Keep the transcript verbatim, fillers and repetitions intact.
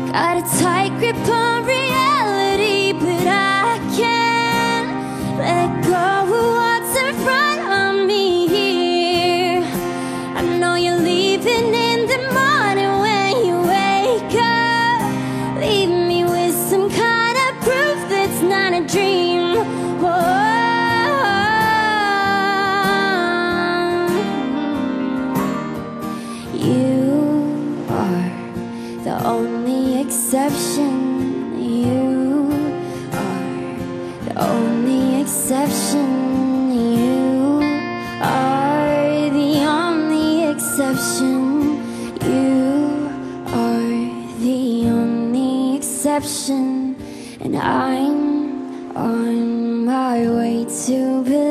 Got a tight grip on reality, but I can't let go of what's in front of me here. I know you're leaving in the morning when you wake up. Leave me with some kind of proof that's not a dream. Whoa. You are the only exception. You are the only exception. You are the only exception. You are the only exception. And I'm on my way to believe